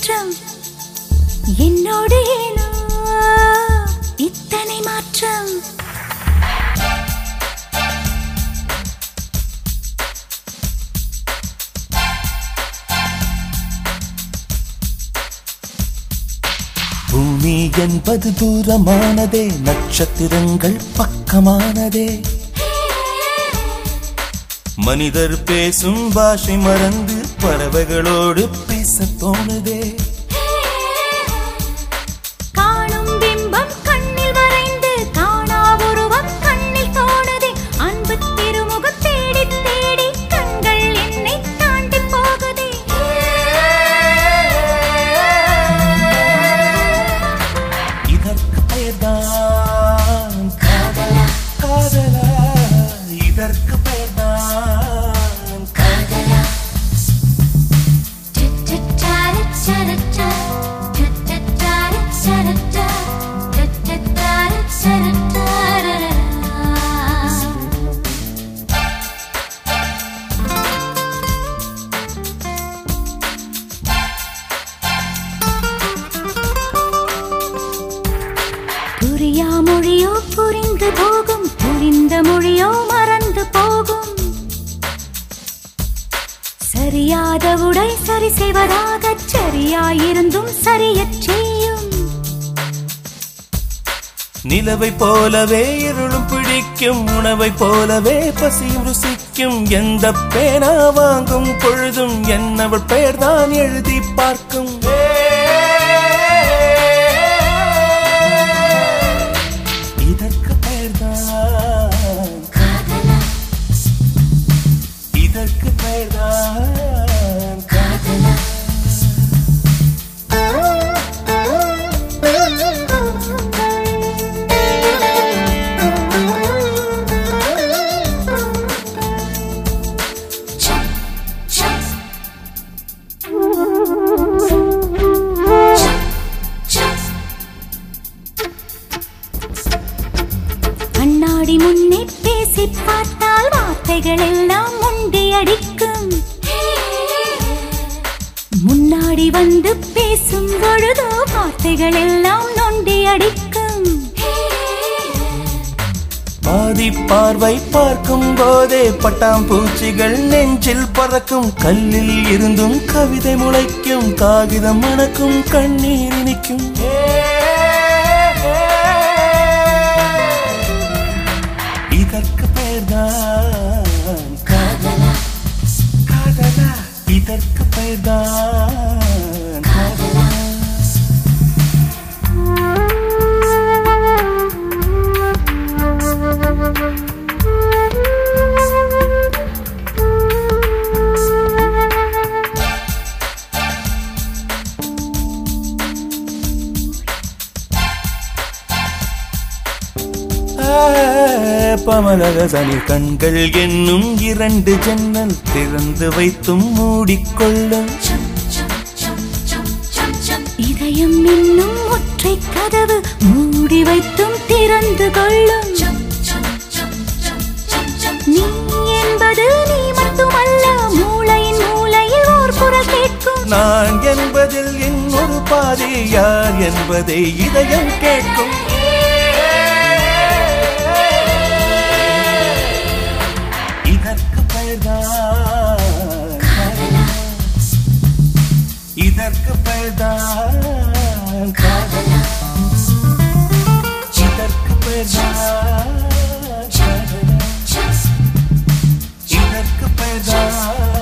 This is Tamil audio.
தோற்றம் என்னோடு ஏனோ இத்தனை மாற்றம் பூமி என்பது தூரமானதே நட்சத்திரங்கள் பக்கமானதே மனிதர் பேசும் பாஷை மறந்து பறவைகளோடு பேச தோணுதே காணும் பிம்பம் கண்ணில் வரைந்து காணா உருவம் கண்ணில் தோணுதே அன்பு திருமுகம் தேடி தேடி கண்கள் என்னை தாண்டி போகுதே இதற்கு பெயர்தான் காதலா காதலா இதற்கு பெயர்தான் காதலா புரியா மொழியோ புரிந்து போகும் புரிந்த மொழியோ மறந்து போகும் சரியாத உடை சரி செய்வதாக சரியாயிருந்தும் சரியச் செய்யும் நிலவை போலவே இருளும் பிடிக்கும் உணவை போலவே பசியும் ருசிக்கும் எந்த பேனா வாங்கும் பொழுதும் என்னவள் பெயர்தான் எழுதி பார்க்கும் இதற்கு பெயர்தான் காதலா இதற்கு பெயர்தான் காதலா கண்ணாடி முன்னே பேசி பார்த்தால் வார்த்தைகள் எல்லாம் முண்டி அடிக்கும் முன்னாடி வந்து பேசும் பொழுதோ வார்த்தைகள் எல்லாம் நொண்டி அடிக்கும் பாதி பார்வை பார்க்கும் போதே பட்டாம்பூச்சிகள் நெஞ்சில் பறக்கும் கல்லில் இருந்தும் கவிதை முளைக்கும் காகிதம் மணக்கும் கண்ணீர் இனிக்கும் இதற்கு பெயர்தான் காதலா காதலா இதற்கு பெயர்தான் காதலா பமலகசனி கண்கள் என்னும் இரண்டு ஜன்னல் திறந்து வைத்தும் மூடிக்கொள்ளும் இதயம் என்னும் ஒற்றை கதவு மூடி வைத்தும் திறந்து கொள்ளும் நீ என்பது நீ மட்டுமல்ல மூளையின் மூளையில் ஓர் குரல் கேட்கும் நான் என்பதில் இன்னொரு பாதி யார் என்பதை இதயம் கேட்கும் இதற்கு பெயர்தான் காதலா இதற்கு பெயர்தான் காதலா இதற்கு பெயர்தான் காதலா இதற்கு பெயர்தான்